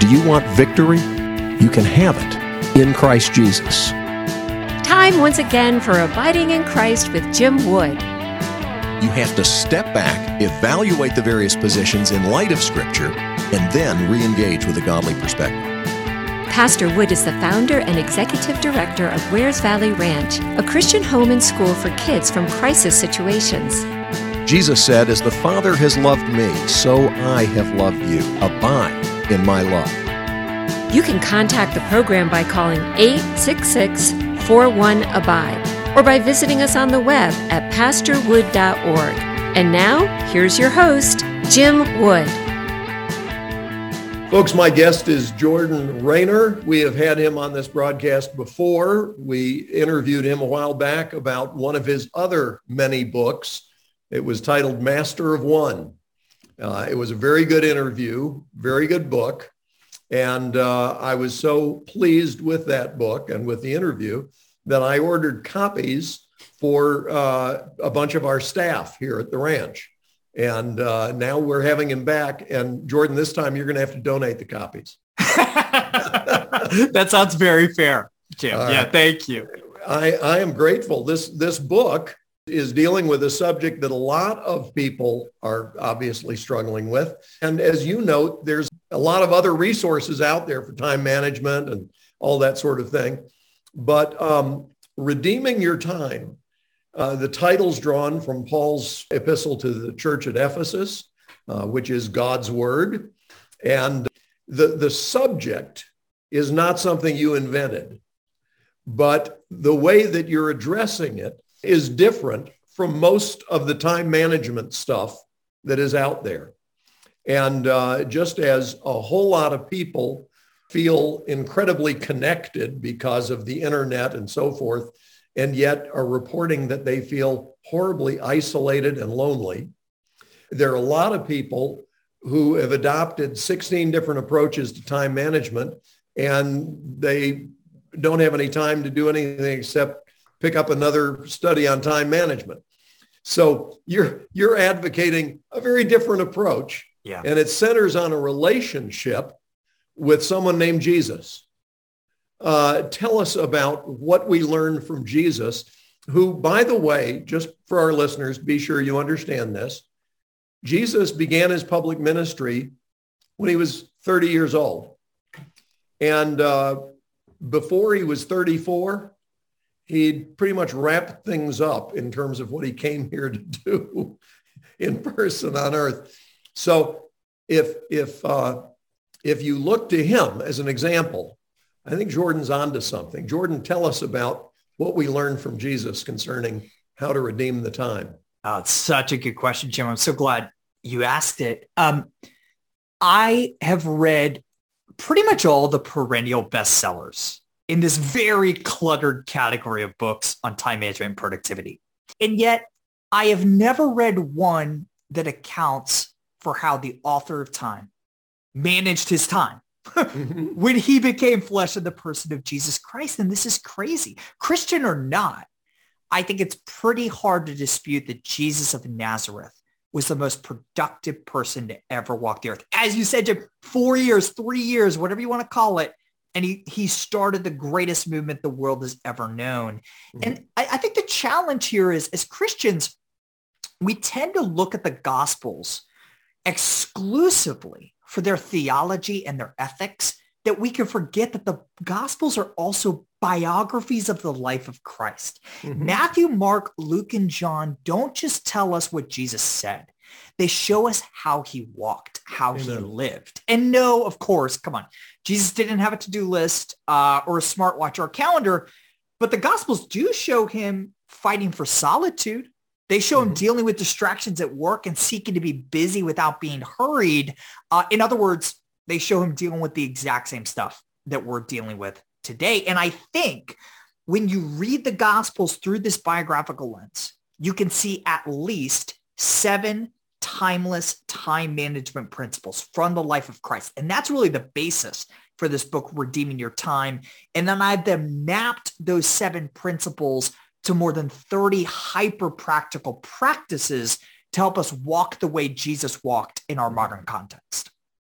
Do you want victory? You can have it in Christ Jesus. Time once again for Abiding in Christ with Jim Wood. You have to step back, evaluate the various positions in light of Scripture, and then re-engage with a godly perspective. Pastor Wood is the founder and executive director of Wares Valley Ranch, a Christian home and school for kids from crisis situations. Jesus said, "As the Father has loved me, so I have loved you. Abide in my love." You can contact the program by calling 866-41-ABIDE or by visiting us on the web at pastorwood.org. And now, here's your host, Jim Wood. Folks, my guest is Jordan Raynor. We have had him on this broadcast before. We interviewed him a while back about one of his other many books. It was titled Master of One. It was a very good interview, very good book. And I was so pleased with that book and with the interview that I ordered copies for a bunch of our staff here at the ranch. And now we're having him back. And Jordan, this time you're going to have to donate the copies. That sounds very fair, Jim. Yeah, thank you. I am grateful. This book is dealing with a subject that a lot of people are obviously struggling with. And as you note, there's a lot of other resources out there for time management and all that sort of thing. But Redeeming Your Time, the title's drawn from Paul's epistle to the church at Ephesus, which is God's word. And the subject is not something you invented, but the way that you're addressing it is different from most of the time management stuff that is out there. And just as a whole lot of people feel incredibly connected because of the internet and so forth, and yet are reporting that they feel horribly isolated and lonely, there are a lot of people who have adopted 16 different approaches to time management, and they don't have any time to do anything except pick up another study on time management. So you're advocating a very different approach. Yeah. And it centers on a relationship with someone named Jesus. Tell us about what we learned from Jesus, who, by the way, just for our listeners, be sure you understand this. Jesus began his public ministry when he was 30 years old. And before he was 34, he'd pretty much wrapped things up in terms of what he came here to do in person on earth. So if you look to him as an example, I think Jordan's onto something. Jordan, tell us about what we learned from Jesus concerning how to redeem the time. Oh, it's such a good question, Jim. I'm so glad you asked it. I have read pretty much all the perennial bestsellers in this very cluttered category of books on time management and productivity. And yet I have never read one that accounts for how the author of time managed his time when he became flesh in the person of Jesus Christ. And this is crazy. Christian or not, I think it's pretty hard to dispute that Jesus of Nazareth was the most productive person to ever walk the earth. As you said, Jim, 4 years, 3 years, whatever you want to call it. And he started the greatest movement the world has ever known. Mm-hmm. And I think the challenge here is, as Christians, we tend to look at the Gospels exclusively for their theology and their ethics, that we can forget that the Gospels are also biographies of the life of Christ. Mm-hmm. Matthew, Mark, Luke, and John don't just tell us what Jesus said. They show us how he walked, how Amen. He lived. And no, of course, come on, Jesus didn't have a to-do list or a smartwatch or a calendar, but the Gospels do show him fighting for solitude. They show him dealing with distractions at work and seeking to be busy without being hurried. In other words, they show him dealing with the exact same stuff that we're dealing with today. And I think when you read the Gospels through this biographical lens, you can see at least 7 timeless time management principles from the life of Christ. And that's really the basis for this book, Redeeming Your Time. And then I've then mapped those 7 principles to more than 30 hyper-practical practices to help us walk the way Jesus walked in our modern context.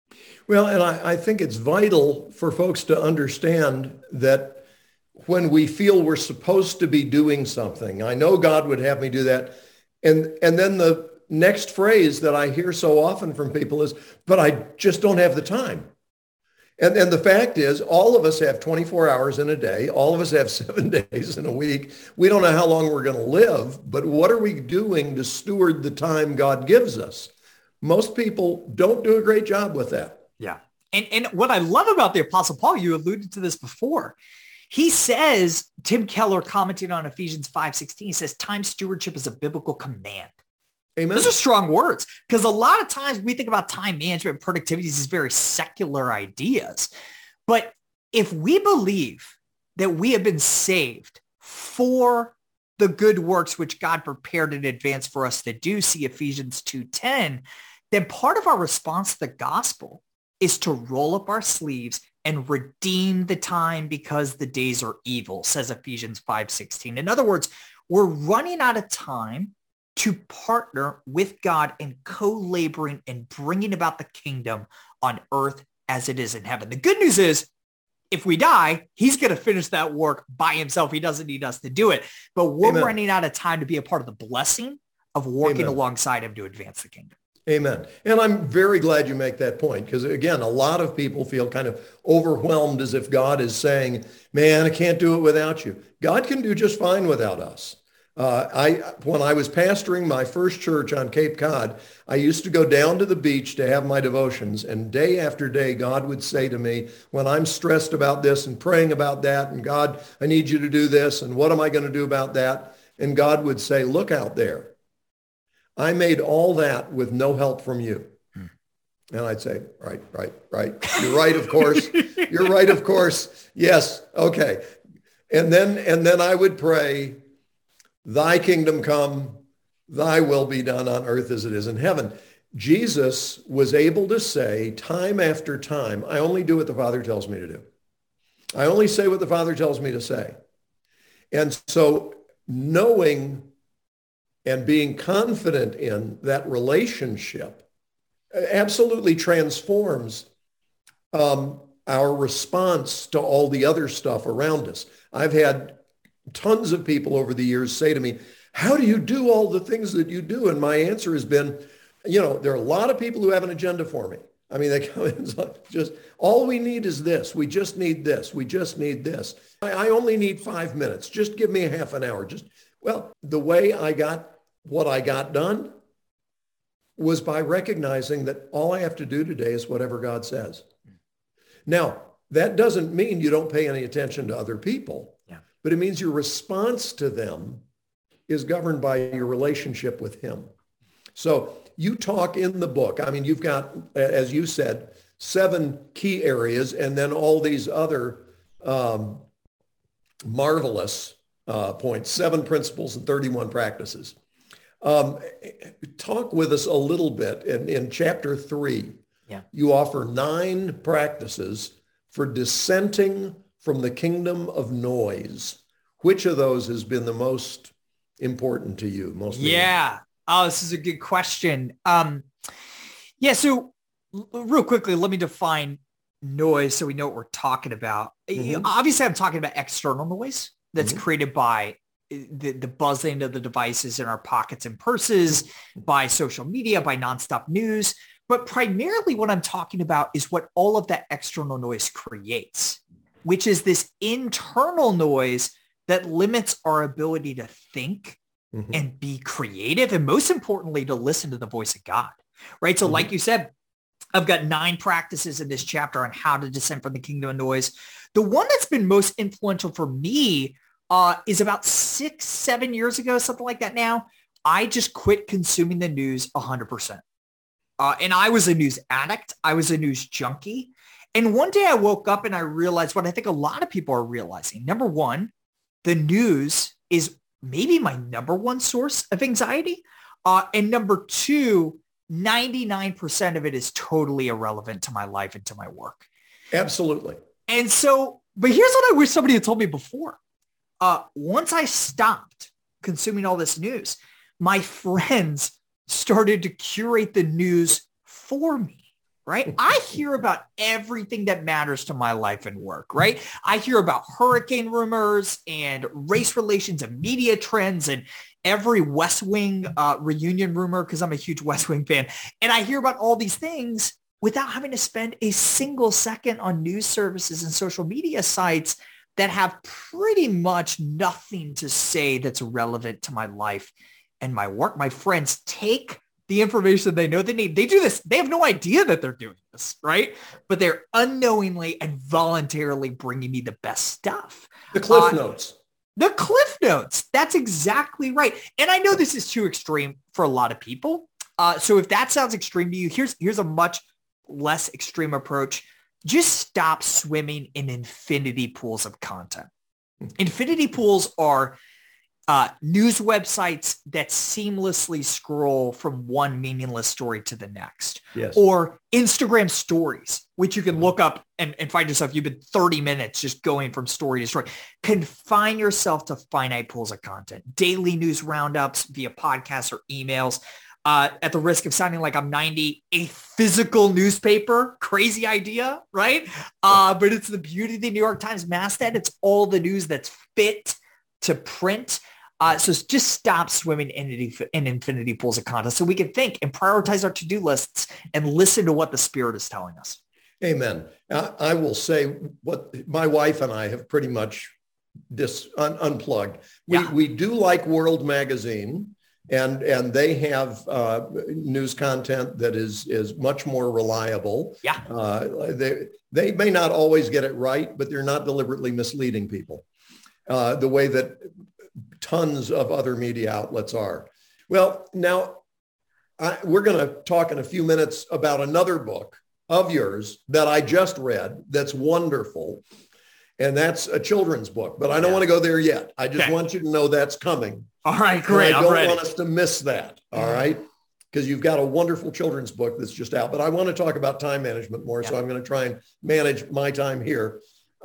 Well, and I think it's vital for folks to understand that when we feel we're supposed to be doing something, I know God would have me do that. And then the next phrase that I hear so often from people is, but I just don't have the time. And the fact is, all of us have 24 hours in a day. All of us have 7 days in a week. We don't know how long we're going to live, but what are we doing to steward the time God gives us? Most people don't do a great job with that. Yeah. And what I love about the Apostle Paul, you alluded to this before. He says, Tim Keller commenting on Ephesians 5:16, he says, time stewardship is a biblical command. Amen. Those are strong words, because a lot of times we think about time management and productivity as very secular ideas. But if we believe that we have been saved for the good works which God prepared in advance for us to do, see Ephesians 2:10, then part of our response to the gospel is to roll up our sleeves and redeem the time because the days are evil, says Ephesians 5:16. In other words, we're running out of time to partner with God in co-laboring and bringing about the kingdom on earth as it is in heaven. The good news is, if we die, he's going to finish that work by himself. He doesn't need us to do it. But we're Amen. running out of time to be a part of the blessing of working Amen. alongside him to advance the kingdom. Amen. And I'm very glad you make that point, because again, a lot of people feel kind of overwhelmed as if God is saying, man, I can't do it without you. God can do just fine without us. When I was pastoring my first church on Cape Cod, I used to go down to the beach to have my devotions, and day after day, God would say to me, when I'm stressed about this and praying about that, and God, I need you to do this, and what am I going to do about that? And God would say, look out there. I made all that with no help from you. And I'd say, right. You're right, of course. You're right, of course. Yes. Okay. And then I would pray, thy kingdom come, thy will be done on earth as it is in heaven. Jesus was able to say time after time, I only do what the Father tells me to do. I only say what the Father tells me to say. And so knowing and being confident in that relationship absolutely transforms our response to all the other stuff around us. I've had tons of people over the years say to me, how do you do all the things that you do? And my answer has been, there are a lot of people who have an agenda for me. I mean, they come in just, all we need is this. We just need this. We just need this. I only need 5 minutes. Just give me a half an hour. The way I got what I got done was by recognizing that all I have to do today is whatever God says. Now, that doesn't mean you don't pay any attention to other people. But it means your response to them is governed by your relationship with him. So you talk in the book. I mean, you've got, as you said, 7 key areas and then all these other marvelous points, 7 principles and 31 practices. Talk with us a little bit. In chapter 3, you offer 9 practices for dissenting from the kingdom of noise. Which of those has been the most important to you? Oh, this is a good question. So real quickly, let me define noise so we know what we're talking about. Mm-hmm. Obviously, I'm talking about external noise that's created by the buzzing of the devices in our pockets and purses, by social media, by nonstop news. But primarily what I'm talking about is what all of that external noise creates, which is this internal noise that limits our ability to think and be creative, and most importantly, to listen to the voice of God, right? So like you said, I've got 9 practices in this chapter on how to dissent from the kingdom of noise. The one that's been most influential for me is about 6-7 years ago, something like that now. I just quit consuming the news 100%. And I was a news addict. I was a news junkie. And one day I woke up and I realized what I think a lot of people are realizing. Number one, the news is maybe my number one source of anxiety. And number two, 99% of it is totally irrelevant to my life and to my work. Absolutely. And so, but here's what I wish somebody had told me before. Once I stopped consuming all this news, my friends started to curate the news for me. right? I hear about everything that matters to my life and work, right? I hear about hurricane rumors and race relations and media trends and every West Wing reunion rumor, because I'm a huge West Wing fan. And I hear about all these things without having to spend a single second on news services and social media sites that have pretty much nothing to say that's relevant to my life and my work. My friends take the information they know they need. They do this. They have no idea that they're doing this, right? But they're unknowingly and voluntarily bringing me the best stuff. The Cliff Notes. The Cliff Notes. That's exactly right. And I know this is too extreme for a lot of people. So if that sounds extreme to you, here's a much less extreme approach. Just stop swimming in infinity pools of content. Infinity pools are news websites that seamlessly scroll from one meaningless story to the next. Yes. Or Instagram stories, which you can look up and find yourself, you've been 30 minutes just going from story to story. Confine yourself to finite pools of content. Daily news roundups via podcasts or emails. At the risk of sounding like I'm 90, a physical newspaper, crazy idea, right? But it's the beauty of the New York Times masthead. It's all the news that's fit to print. So just stop swimming in infinity pools of content so we can think and prioritize our to-do lists and listen to what the Spirit is telling us. Amen. I will say what my wife and I have pretty much unplugged. We do like World Magazine. And they have news content that is much more reliable. Yeah. They may not always get it right, but they're not deliberately misleading people the way that tons of other media outlets are. Well, now we're going to talk in a few minutes about another book of yours that I just read that's wonderful. And that's a children's book, but I don't want to go there yet. I just want you to know that's coming. All right, great. I don't want us to miss that. All right. Because you've got a wonderful children's book that's just out, but I want to talk about time management more. So I'm going to try and manage my time here.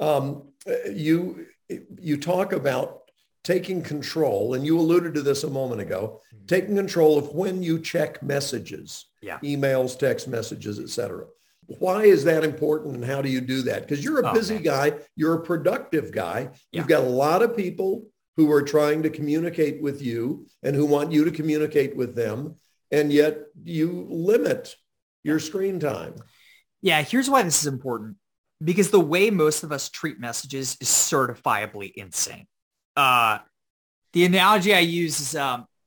You talk about taking control, and you alluded to this a moment ago, taking control of when you check messages, emails, text messages, etc. Why is that important, and how do you do that? Because you're a busy guy. You're a productive guy. You've got a lot of people who are trying to communicate with you and who want you to communicate with them. And yet you limit your screen time. Yeah. Here's why this is important. Because the way most of us treat messages is certifiably insane. The analogy I use is,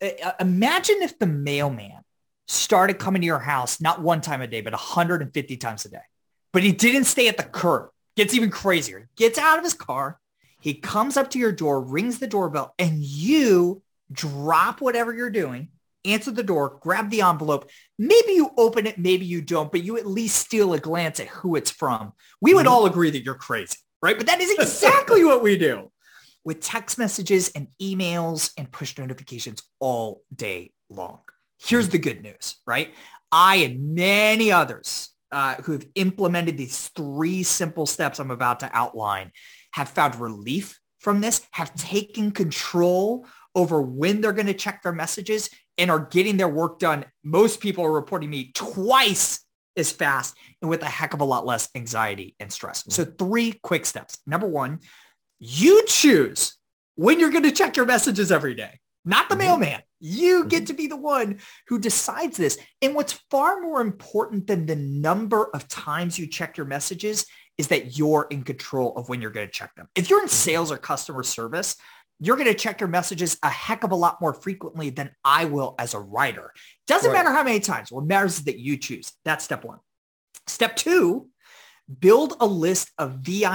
imagine if the mailman started coming to your house, not one time a day, but 150 times a day. But he didn't stay at the curb. Gets even crazier. Gets out of his car. He comes up to your door, rings the doorbell, and you drop whatever you're doing, answer the door, grab the envelope. Maybe you open it, maybe you don't, but you at least steal a glance at who it's from. We would all agree that you're crazy, right? But that is exactly what we do with text messages and emails and push notifications all day long. Here's the good news, right? I and many others who have implemented these 3 simple steps I'm about to outline have found relief from this, have taken control over when they're going to check their messages and are getting their work done. Most people are reporting me twice as fast and with a heck of a lot less anxiety and stress. So 3 quick steps. Number 1, you choose when you're going to check your messages every day, not the mailman. You get to be the one who decides this. And what's far more important than the number of times you check your messages is that you're in control of when you're going to check them. If you're in sales or customer service, you're going to check your messages a heck of a lot more frequently than I will as a writer. Doesn't matter how many times. What matters is that you choose. That's step 1. Step 2, build a list of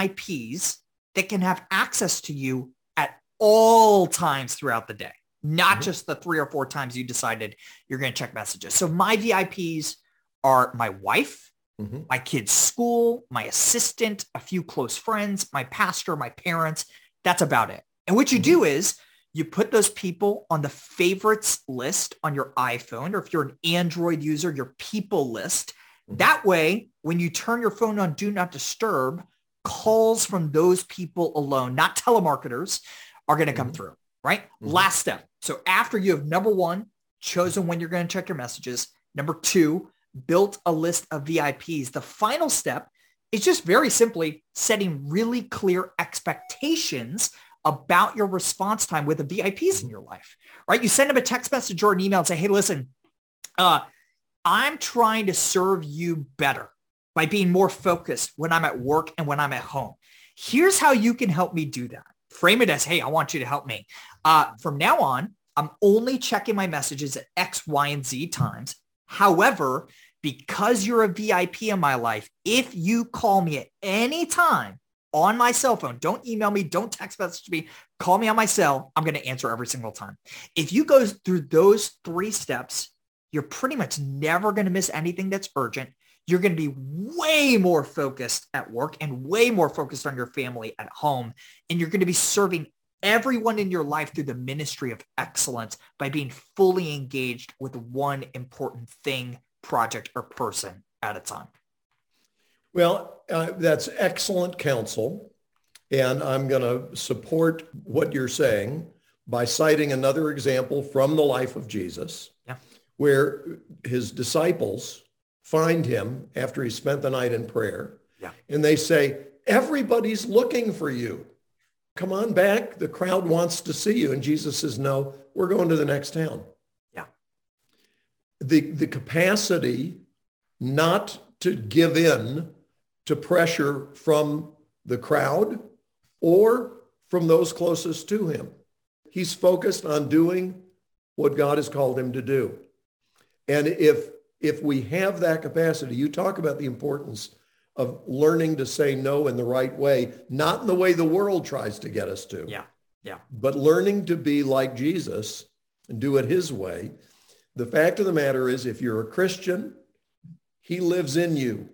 VIPs that can have access to you at all times throughout the day, not just the 3 or 4 times you decided you're going to check messages. So my VIPs are my wife, my kid's school, my assistant, a few close friends, my pastor, my parents. That's about it. And what you do is you put those people on the favorites list on your iPhone, or if you're an Android user, your people list. That way, when you turn your phone on Do Not Disturb, calls from those people alone, not telemarketers, are going to come through, right? Last step. So after you have, number 1, chosen when you're going to check your messages. Number 2, built a list of VIPs. The final step is just very simply setting really clear expectations about your response time with the VIPs in your life, right? You send them a text message or an email and say, hey, listen, I'm trying to serve you better by being more focused when I'm at work and when I'm at home. Here's how you can help me do that. Frame it as, hey, I want you to help me. From now on, I'm only checking my messages at X, Y, and Z times. However, because you're a VIP in my life, if you call me at any time on my cell phone, don't email me, don't text message me, call me on my cell, I'm going to answer every single time. If you go through those 3 steps, you're pretty much never going to miss anything that's urgent. You're going to be way more focused at work and way more focused on your family at home. And you're going to be serving everyone in your life through the ministry of excellence by being fully engaged with one important thing, project, or person at a time. Well, that's excellent counsel. And I'm going to support what you're saying by citing another example from the life of Jesus, where his disciples find him after he spent the night in prayer. And they say, everybody's looking for you. Come on back. The crowd wants to see you. And Jesus says, no, we're going to the next town. The capacity not to give in to pressure from the crowd or from those closest to him. He's focused on doing what God has called him to do. And if we have that capacity, you talk about the importance of learning to say no in the right way, not in the way the world tries to get us to. But learning to be like Jesus and do it his way. The fact of the matter is, if you're a Christian, he lives in you.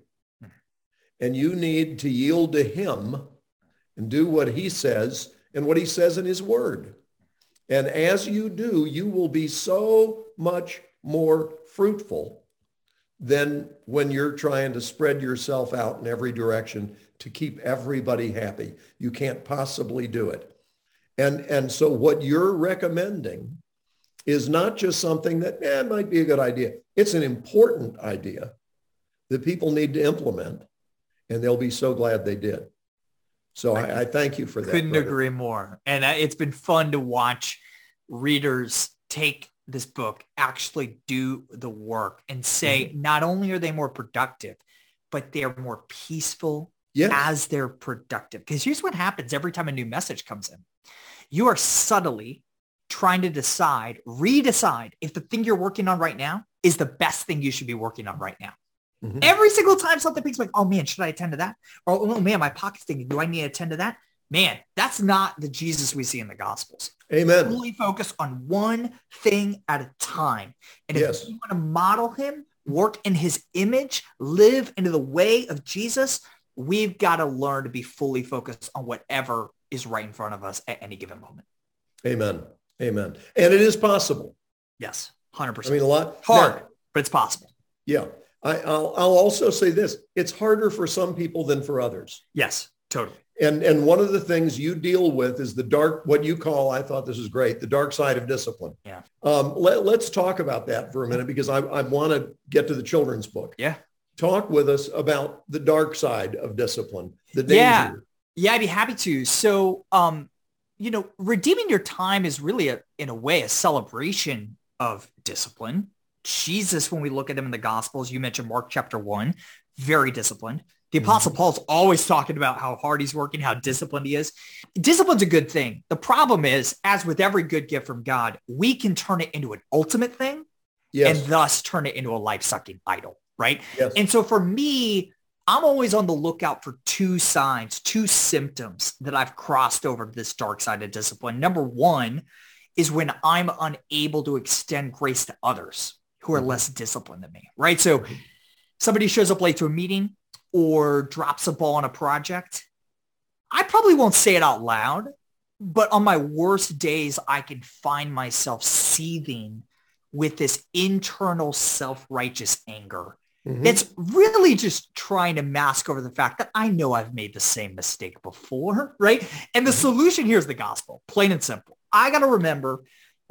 And you need to yield to him and do what he says and what he says in his word. And as you do, you will be so much more fruitful than when you're trying to spread yourself out in every direction to keep everybody happy. You can't possibly do it. And so what you're recommending is not just something that might be a good idea. It's an important idea that people need to implement, and they'll be so glad they did. So I thank you for that. Couldn't agree more. And it's been fun to watch readers take this book, actually do the work and say, not only are they more productive, but they're more peaceful as they're productive. Because here's what happens every time a new message comes in. You are subtly trying to redecide if the thing you're working on right now is the best thing you should be working on right now. Every single time something picks like, oh man, should I attend to that? Or, oh man, my pocket's thinking, do I need to attend to that? Man, that's not the Jesus we see in the Gospels. Amen. Fully focus on one thing at a time. And if you want to model him, work in his image, live into the way of Jesus, we've got to learn to be fully focused on whatever is right in front of us at any given moment. Amen. Amen. And it is possible. Yes, 100%. I mean, a lot hard, but it's possible. Yeah. I'll also say this. It's harder for some people than for others. Yes, totally. And one of the things you deal with is the dark, what you call, I thought this was great, the dark side of discipline. Yeah. Let's talk about that for a minute, because I want to get to the children's book. Yeah. Talk with us about the dark side of discipline, the danger. Yeah, I'd be happy to. So, redeeming your time is really, in a way, a celebration of discipline. Jesus, when we look at him in the Gospels, you mentioned Mark chapter 1, very disciplined. The Apostle Paul's always talking about how hard he's working, how disciplined he is. Discipline's a good thing. The problem is, as with every good gift from God, we can turn it into an ultimate thing and thus turn it into a life-sucking idol, right? Yes. And so for me, I'm always on the lookout for 2 signs, 2 symptoms that I've crossed over to this dark side of discipline. Number 1 is when I'm unable to extend grace to others who are less disciplined than me, right? So somebody shows up late to a meeting or drops a ball on a project. I probably won't say it out loud, but on my worst days, I can find myself seething with this internal self-righteous anger. It's really just trying to mask over the fact that I know I've made the same mistake before, right? And the solution here is the gospel, plain and simple. I got to remember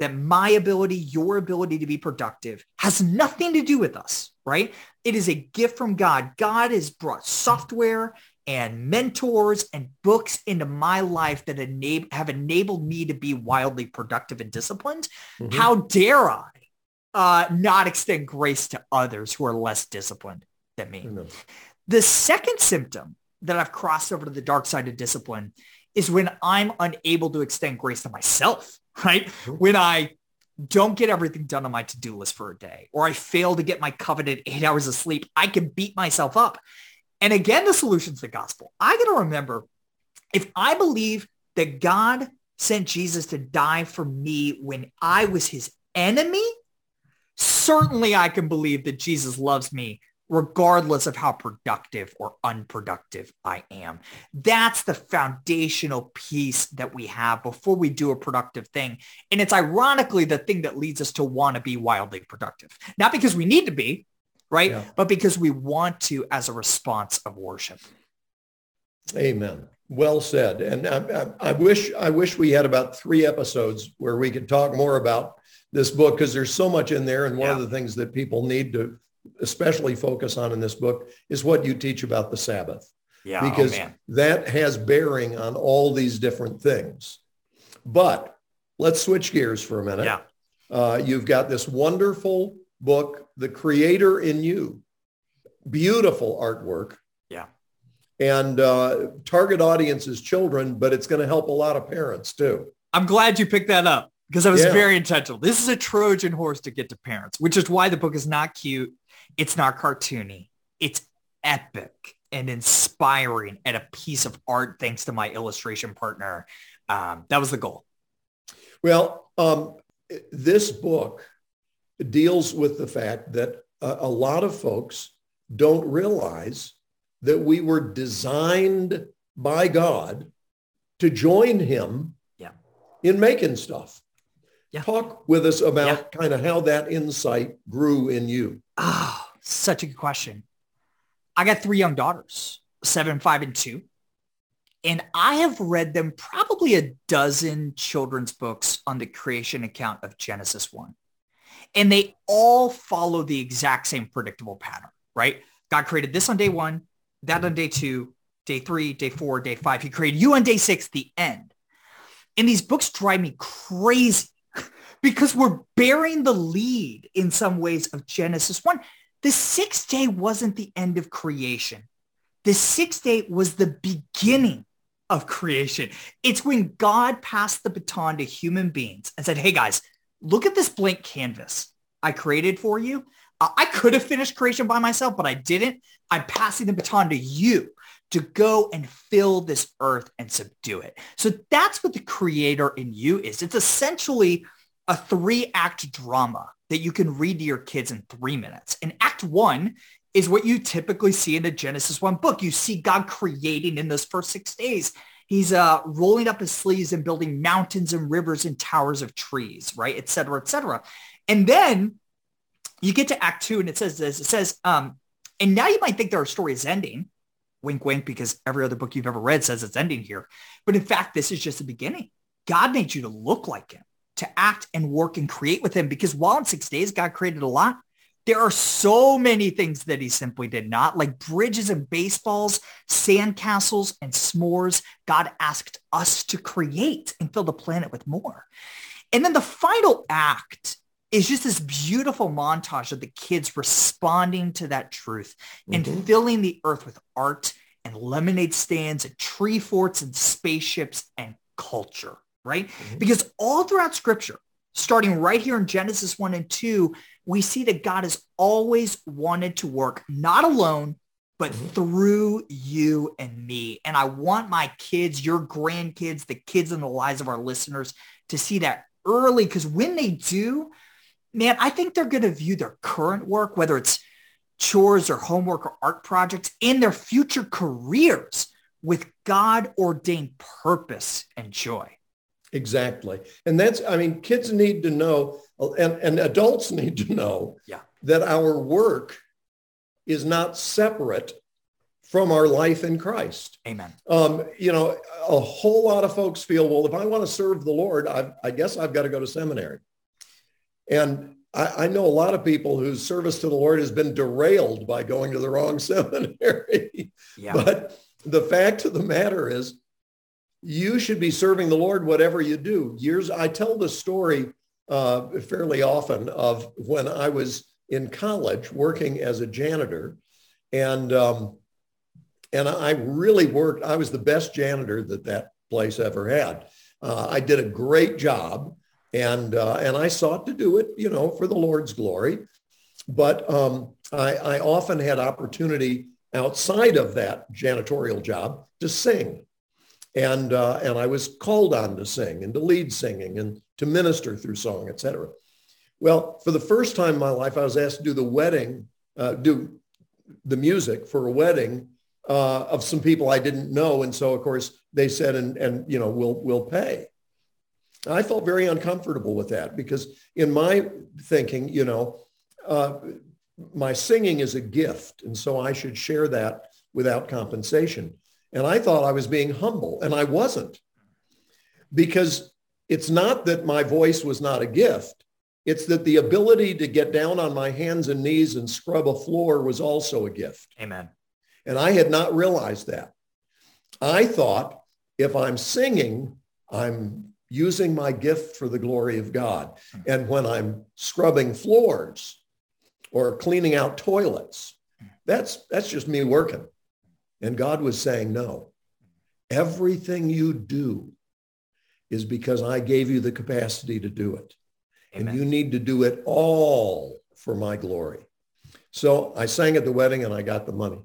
that my ability, your ability to be productive has nothing to do with us, right? It is a gift from God. God has brought software and mentors and books into my life that have enabled me to be wildly productive and disciplined. Mm-hmm. How dare I not extend grace to others who are less disciplined than me? Mm-hmm. The second symptom that I've crossed over to the dark side of discipline is when I'm unable to extend grace to myself, right? Mm-hmm. When I don't get everything done on my to-do list for a day, or I fail to get my coveted 8 hours of sleep, I can beat myself up. And again, the solution's the gospel. I got to remember, if I believe that God sent Jesus to die for me when I was his enemy, certainly I can believe that Jesus loves me regardless of how productive or unproductive I am. That's the foundational piece that we have before we do a productive thing. And it's ironically the thing that leads us to want to be wildly productive. Not because we need to be, right? Yeah. But because we want to as a response of worship. Amen. Well said. And I wish we had about 3 episodes where we could talk more about this book, because there's so much in there. And one of the things that people need to especially focus on in this book is what you teach about the Sabbath. Yeah, because that has bearing on all these different things. But let's switch gears for a minute. Yeah. You've got this wonderful book, The Creator in You. Beautiful artwork. Yeah. And target audience is children, but it's going to help a lot of parents too. I'm glad you picked that up, because I was very intentional. This is a Trojan horse to get to parents, which is why the book is not cute. It's not cartoony. It's epic and inspiring and a piece of art, thanks to my illustration partner. That was the goal. Well, this book deals with the fact that a lot of folks don't realize that we were designed by God to join him in making stuff. Yeah. Talk with us about kind of how that insight grew in you. Oh, such a good question. I got 3 young daughters, 7, 5, and 2. And I have read them probably a dozen children's books on the creation account of Genesis 1. And they all follow the exact same predictable pattern, right? God created this on day 1, that on day 2, day 3, day 4, day 5. He created you on day 6, the end. And these books drive me crazy because we're bearing the lead in some ways of Genesis 1. The 6th day wasn't the end of creation. The 6th day was the beginning of creation. It's when God passed the baton to human beings and said, hey guys, look at this blank canvas I created for you. I could have finished creation by myself, but I didn't. I'm passing the baton to you to go and fill this earth and subdue it. So that's what the Creator in You is. It's essentially a 3-act drama that you can read to your kids in 3 minutes. And act 1 is what you typically see in the Genesis 1 book. You see God creating in those first 6 days. He's rolling up his sleeves and building mountains and rivers and towers of trees, right? Et cetera, et cetera. And then you get to act 2 and it says this. It says, and now you might think that our story is ending. Wink, wink, because every other book you've ever read says it's ending here. But in fact, this is just the beginning. God made you to look like him, to act and work and create with him, because while in 6 days, God created a lot, there are so many things that he simply did not, like bridges and baseballs, sandcastles and s'mores. God asked us to create and fill the planet with more. And then the final act is just this beautiful montage of the kids responding to that truth and filling the earth with art and lemonade stands and tree forts and spaceships and culture, right? Because all throughout scripture, starting right here in Genesis 1 and 2, we see that God has always wanted to work not alone, but through you and me. And I want my kids, your grandkids, the kids in the lives of our listeners to see that early, because when they do, man, I think they're going to view their current work, whether it's chores or homework or art projects, and their future careers with God-ordained purpose and joy. Exactly. And that's, I mean, kids need to know, and adults need to know that our work is not separate from our life in Christ. Amen. You know, a whole lot of folks feel, well, if I want to serve the Lord, I guess I've got to go to seminary. And I know a lot of people whose service to the Lord has been derailed by going to the wrong seminary. Yeah. But the fact of the matter is, you should be serving the Lord whatever you do. I tell the story fairly often of when I was in college working as a janitor, and I really worked. I was the best janitor that place ever had. I did a great job, and I sought to do it, for the Lord's glory. But I often had opportunity outside of that janitorial job to sing. And I was called on to sing and to lead singing and to minister through song, et cetera. Well, for the first time in my life, I was asked to do do the music for a wedding of some people I didn't know. And so, of course, they said, we'll pay. I felt very uncomfortable with that because in my thinking, my singing is a gift. And so I should share that without compensation. And I thought I was being humble, and I wasn't, because it's not that my voice was not a gift. It's that the ability to get down on my hands and knees and scrub a floor was also a gift. Amen. And I had not realized that. I thought if I'm singing, I'm using my gift for the glory of God. And when I'm scrubbing floors or cleaning out toilets, that's just me working. And God was saying, no, everything you do is because I gave you the capacity to do it. Amen. And you need to do it all for my glory. So I sang at the wedding and I got the money.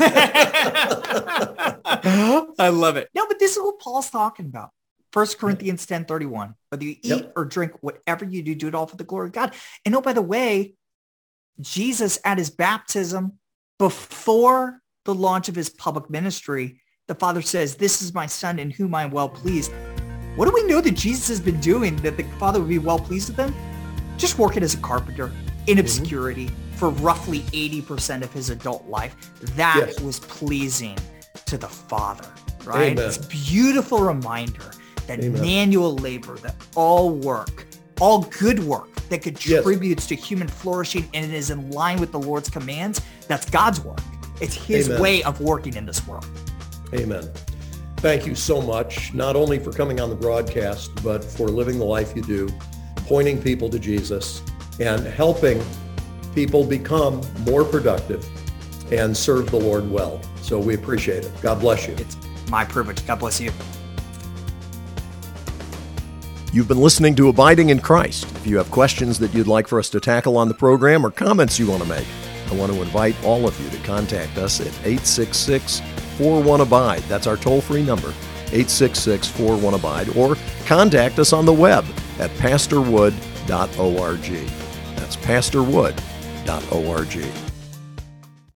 I love it. No, but this is what Paul's talking about. 1 Corinthians 10:31. Whether you eat or drink, whatever you do, do it all for the glory of God. And by the way, Jesus at his baptism, before the launch of his public ministry, the Father says, "This is my Son in whom I am well pleased." What do we know that Jesus has been doing that the Father would be well pleased with him? Just working as a carpenter in obscurity for roughly 80% of his adult life. That was pleasing to the Father, right? Amen. It's a beautiful reminder that manual labor, that all work, all good work that contributes to human flourishing and it is in line with the Lord's commands, that's God's work. It's his way of working in this world. Amen. Thank you so much, not only for coming on the broadcast, but for living the life you do, pointing people to Jesus and helping people become more productive and serve the Lord well. So we appreciate it. God bless you. It's my privilege. God bless you. You've been listening to Abiding in Christ. If you have questions that you'd like for us to tackle on the program or comments you want to make, I want to invite all of you to contact us at 866-41-ABIDE. That's our toll-free number, 866-41-ABIDE, or contact us on the web at pastorwood.org. That's pastorwood.org.